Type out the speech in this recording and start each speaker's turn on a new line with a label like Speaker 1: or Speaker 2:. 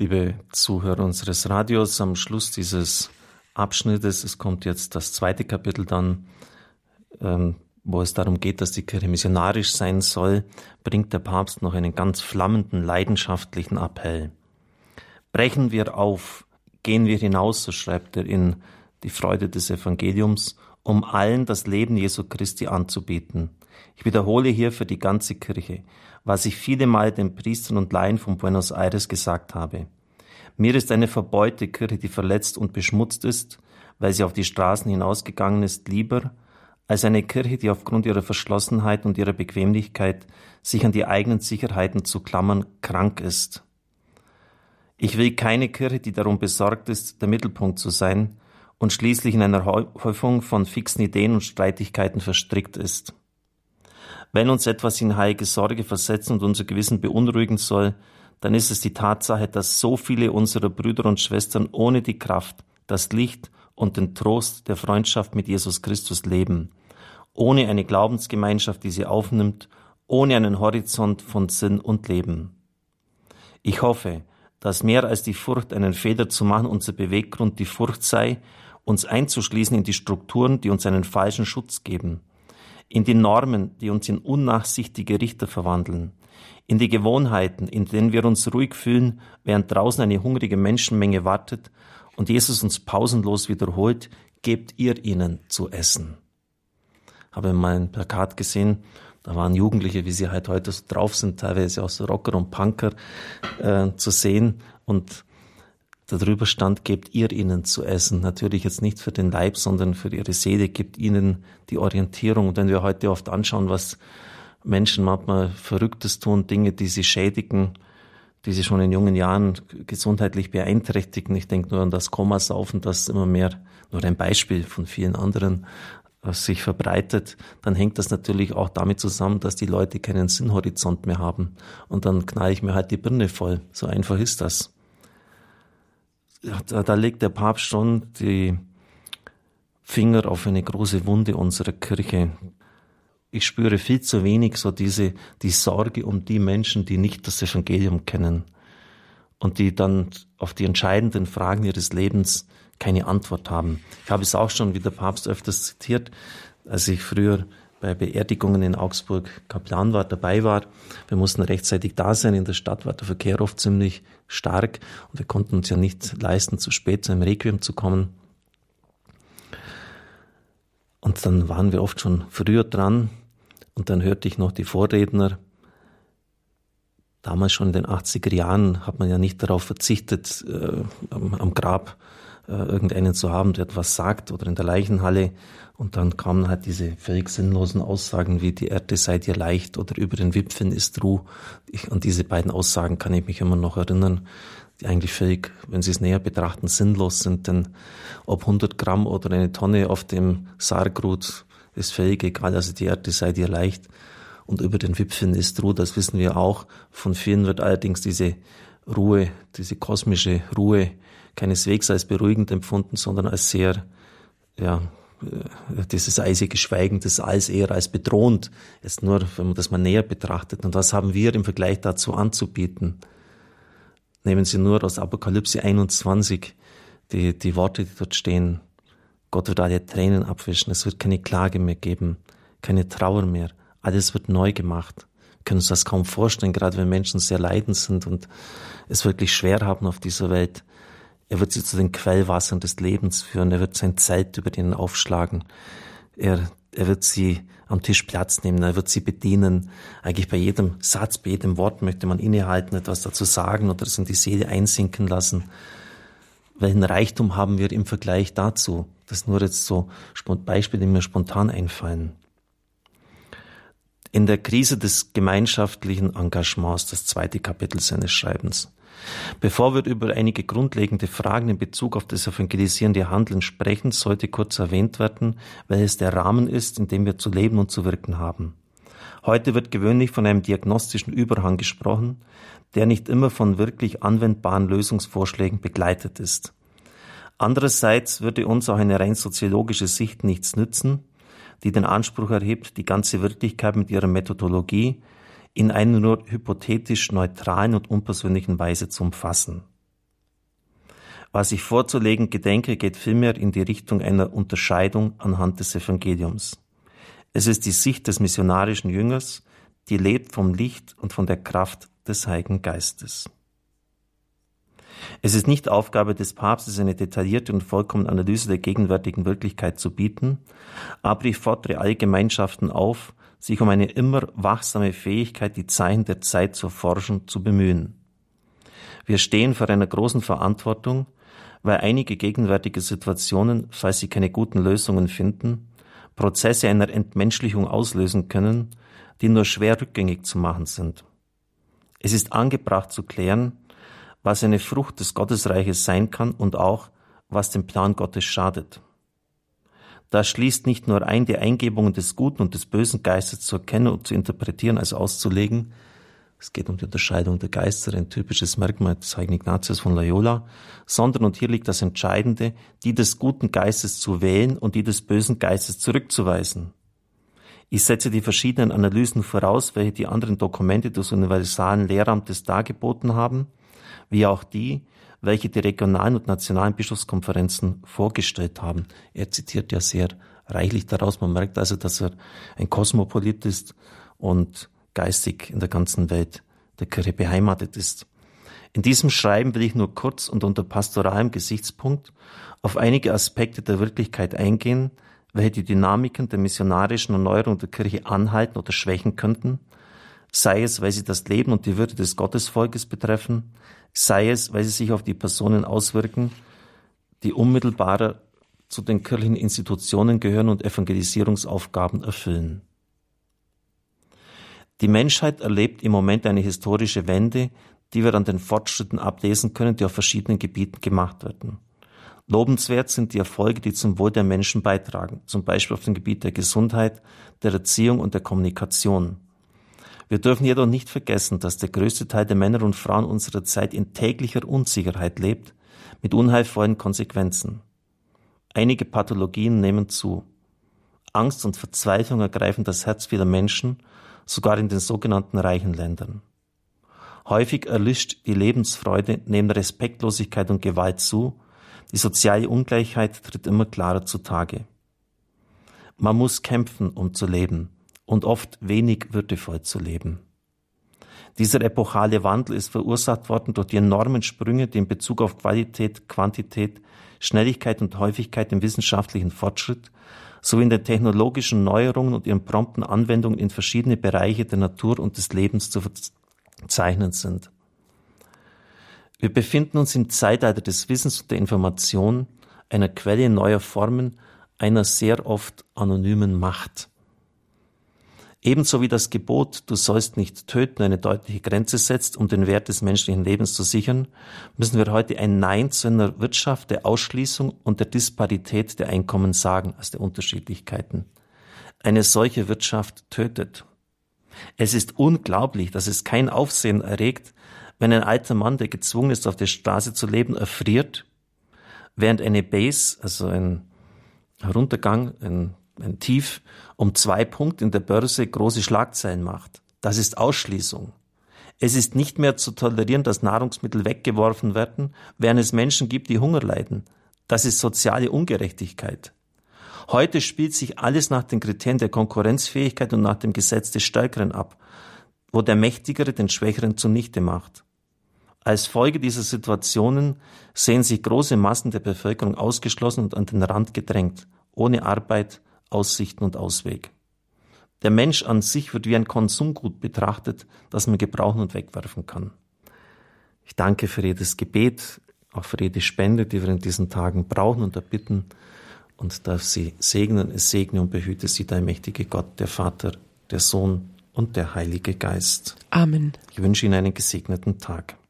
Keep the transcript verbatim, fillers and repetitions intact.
Speaker 1: liebe Zuhörer unseres Radios, am Schluss dieses Abschnittes, es kommt jetzt das zweite Kapitel dann, ähm, wo es darum geht, dass die Kirche missionarisch sein soll, bringt der Papst noch einen ganz flammenden, leidenschaftlichen Appell. Brechen wir auf, gehen wir hinaus, so schreibt er in Die Freude des Evangeliums, um allen das Leben Jesu Christi anzubieten. Ich wiederhole hier für die ganze Kirche, was ich viele Mal den Priestern und Laien von Buenos Aires gesagt habe. Mir ist eine verbeugte Kirche, die verletzt und beschmutzt ist, weil sie auf die Straßen hinausgegangen ist, lieber als eine Kirche, die aufgrund ihrer Verschlossenheit und ihrer Bequemlichkeit, sich an die eigenen Sicherheiten zu klammern, krank ist. Ich will keine Kirche, die darum besorgt ist, der Mittelpunkt zu sein und schließlich in einer Häufung von fixen Ideen und Streitigkeiten verstrickt ist. Wenn uns etwas in heilige Sorge versetzen und unser Gewissen beunruhigen soll, dann ist es die Tatsache, dass so viele unserer Brüder und Schwestern ohne die Kraft, das Licht und den Trost der Freundschaft mit Jesus Christus leben, ohne eine Glaubensgemeinschaft, die sie aufnimmt, ohne einen Horizont von Sinn und Leben. Ich hoffe, dass mehr als die Furcht, einen Fehler zu machen, unser Beweggrund die Furcht sei, uns einzuschließen in die Strukturen, die uns einen falschen Schutz geben, in die Normen, die uns in unnachsichtige Richter verwandeln, in die Gewohnheiten, in denen wir uns ruhig fühlen, während draußen eine hungrige Menschenmenge wartet und Jesus uns pausenlos wiederholt, gebt ihr ihnen zu essen. Habe mal ein Plakat gesehen, da waren Jugendliche, wie sie halt heute so drauf sind, teilweise auch so Rocker und Punker äh, zu sehen, und darüber stand, gebt ihr ihnen zu essen. Natürlich jetzt nicht für den Leib, sondern für ihre Seele, gebt ihnen die Orientierung. Und wenn wir heute oft anschauen, was Menschen manchmal Verrücktes tun, Dinge, die sie schädigen, die sie schon in jungen Jahren gesundheitlich beeinträchtigen. Ich denke nur an das Komasaufen, das immer mehr, nur ein Beispiel von vielen anderen, was sich verbreitet, dann hängt das natürlich auch damit zusammen, dass die Leute keinen Sinnhorizont mehr haben. Und dann knall ich mir halt die Birne voll. So einfach ist das. Da, da legt der Papst schon die Finger auf eine große Wunde unserer Kirche. Ich spüre viel zu wenig so diese, die Sorge um die Menschen, die nicht das Evangelium kennen und die dann auf die entscheidenden Fragen ihres Lebens keine Antwort haben. Ich habe es auch schon, wie der Papst öfters zitiert, als ich früher bei Beerdigungen in Augsburg Kaplan war, dabei war. Wir mussten rechtzeitig da sein. In der Stadt war der Verkehr oft ziemlich stark und wir konnten uns ja nicht leisten, zu spät zu einem Requiem zu kommen. Und dann waren wir oft schon früher dran und dann hörte ich noch die Vorredner. Damals schon in den achtziger Jahren hat man ja nicht darauf verzichtet, äh, am, am Grab äh, irgendeinen zu haben, der etwas sagt, oder in der Leichenhalle. Und dann kamen halt diese völlig sinnlosen Aussagen wie die Erde sei dir leicht oder über den Wipfeln ist Ruh. Ich, an diese beiden Aussagen kann ich mich immer noch erinnern, die eigentlich völlig, wenn Sie es näher betrachten, sinnlos sind. Denn ob hundert Gramm oder eine Tonne auf dem Sarggut ist völlig egal. Also die Erde sei dir leicht und über den Wipfeln ist Ruhe, das wissen wir auch. Von vielen wird allerdings diese Ruhe, diese kosmische Ruhe keineswegs als beruhigend empfunden, sondern als sehr, ja, dieses eisige Schweigen des Alls eher als bedrohend. Jetzt nur, wenn man das mal näher betrachtet. Und was haben wir im Vergleich dazu anzubieten? Nehmen Sie nur aus Apokalypse einundzwanzig die, die Worte, die dort stehen. Gott wird alle Tränen abwischen. Es wird keine Klage mehr geben, keine Trauer mehr. Alles wird neu gemacht. Wir können uns das kaum vorstellen, gerade wenn Menschen sehr leidend sind und es wirklich schwer haben auf dieser Welt. Er wird sie zu den Quellwassern des Lebens führen. Er wird sein Zelt über denen aufschlagen. Er, er wird sie am Tisch Platz nehmen. Er wird sie bedienen. Eigentlich bei jedem Satz, bei jedem Wort möchte man innehalten, etwas dazu sagen oder es in die Seele einsinken lassen. Welchen Reichtum haben wir im Vergleich dazu? Das ist nur jetzt so Beispiele, die mir spontan einfallen. In der Krise des gemeinschaftlichen Engagements, das zweite Kapitel seines Schreibens. Bevor wir über einige grundlegende Fragen in Bezug auf das evangelisierende Handeln sprechen, sollte kurz erwähnt werden, welches der Rahmen ist, in dem wir zu leben und zu wirken haben. Heute wird gewöhnlich von einem diagnostischen Überhang gesprochen, der nicht immer von wirklich anwendbaren Lösungsvorschlägen begleitet ist. Andererseits würde uns auch eine rein soziologische Sicht nichts nützen, die den Anspruch erhebt, die ganze Wirklichkeit mit ihrer Methodologie in einer nur hypothetisch neutralen und unpersönlichen Weise zu umfassen. Was ich vorzulegen gedenke, geht vielmehr in die Richtung einer Unterscheidung anhand des Evangeliums. Es ist die Sicht des missionarischen Jüngers, die lebt vom Licht und von der Kraft des Heiligen Geistes. Es ist nicht Aufgabe des Papstes, eine detaillierte und vollkommene Analyse der gegenwärtigen Wirklichkeit zu bieten, aber ich fordere alle Gemeinschaften auf, sich um eine immer wachsame Fähigkeit, die Zeichen der Zeit zu erforschen, zu bemühen. Wir stehen vor einer großen Verantwortung, weil einige gegenwärtige Situationen, falls sie keine guten Lösungen finden, Prozesse einer Entmenschlichung auslösen können, die nur schwer rückgängig zu machen sind. Es ist angebracht zu klären, was eine Frucht des Gottesreiches sein kann und auch, was dem Plan Gottes schadet. Das schließt nicht nur ein, die Eingebungen des guten und des bösen Geistes zu erkennen und zu interpretieren, also auszulegen. Es geht um die Unterscheidung der Geister, ein typisches Merkmal des heiligen Ignatius von Loyola, sondern, und hier liegt das Entscheidende, die des guten Geistes zu wählen und die des bösen Geistes zurückzuweisen. Ich setze die verschiedenen Analysen voraus, welche die anderen Dokumente des universalen Lehramtes dargeboten haben, wie auch die, welche die regionalen und nationalen Bischofskonferenzen vorgestellt haben. Er zitiert ja sehr reichlich daraus. Man merkt also, dass er ein Kosmopolit ist und geistig in der ganzen Welt der Kirche beheimatet ist. In diesem Schreiben will ich nur kurz und unter pastoralem Gesichtspunkt auf einige Aspekte der Wirklichkeit eingehen, welche die Dynamiken der missionarischen Erneuerung der Kirche anhalten oder schwächen könnten, sei es, weil sie das Leben und die Würde des Gottesvolkes betreffen, sei es, weil sie sich auf die Personen auswirken, die unmittelbarer zu den kirchlichen Institutionen gehören und Evangelisierungsaufgaben erfüllen. Die Menschheit erlebt im Moment eine historische Wende, die wir an den Fortschritten ablesen können, die auf verschiedenen Gebieten gemacht werden. Lobenswert sind die Erfolge, die zum Wohl der Menschen beitragen, zum Beispiel auf dem Gebiet der Gesundheit, der Erziehung und der Kommunikation. Wir dürfen jedoch nicht vergessen, dass der größte Teil der Männer und Frauen unserer Zeit in täglicher Unsicherheit lebt, mit unheilvollen Konsequenzen. Einige Pathologien nehmen zu. Angst und Verzweiflung ergreifen das Herz vieler Menschen, sogar in den sogenannten reichen Ländern. Häufig erlischt die Lebensfreude neben Respektlosigkeit und Gewalt zu, die soziale Ungleichheit tritt immer klarer zutage. Man muss kämpfen, um zu leben, und oft wenig würdevoll zu leben. Dieser epochale Wandel ist verursacht worden durch die enormen Sprünge, die in Bezug auf Qualität, Quantität, Schnelligkeit und Häufigkeit im wissenschaftlichen Fortschritt sowie in den technologischen Neuerungen und ihren prompten Anwendungen in verschiedene Bereiche der Natur und des Lebens zu verzeichnen sind. Wir befinden uns im Zeitalter des Wissens und der Information, einer Quelle neuer Formen, einer sehr oft anonymen Macht. Ebenso wie das Gebot, du sollst nicht töten, eine deutliche Grenze setzt, um den Wert des menschlichen Lebens zu sichern, müssen wir heute ein Nein zu einer Wirtschaft der Ausschließung und der Disparität der Einkommen sagen, also der Unterschiedlichkeiten. Eine solche Wirtschaft tötet. Es ist unglaublich, dass es kein Aufsehen erregt, wenn ein alter Mann, der gezwungen ist, auf der Straße zu leben, erfriert, während eine Base, also ein Heruntergang, ein ein Tief, um zwei Punkte in der Börse große Schlagzeilen macht. Das ist Ausschließung. Es ist nicht mehr zu tolerieren, dass Nahrungsmittel weggeworfen werden, während es Menschen gibt, die Hunger leiden. Das ist soziale Ungerechtigkeit. Heute spielt sich alles nach den Kriterien der Konkurrenzfähigkeit und nach dem Gesetz des Stärkeren ab, wo der Mächtigere den Schwächeren zunichte macht. Als Folge dieser Situationen sehen sich große Massen der Bevölkerung ausgeschlossen und an den Rand gedrängt, ohne Arbeit, Aussichten und Ausweg. Der Mensch an sich wird wie ein Konsumgut betrachtet, das man gebrauchen und wegwerfen kann. Ich danke für jedes Gebet, auch für jede Spende, die wir in diesen Tagen brauchen und erbitten, und darf sie segnen, es segne und behüte sie der mächtige Gott, der Vater, der Sohn und der Heilige Geist.
Speaker 2: Amen.
Speaker 1: Ich wünsche Ihnen einen gesegneten Tag.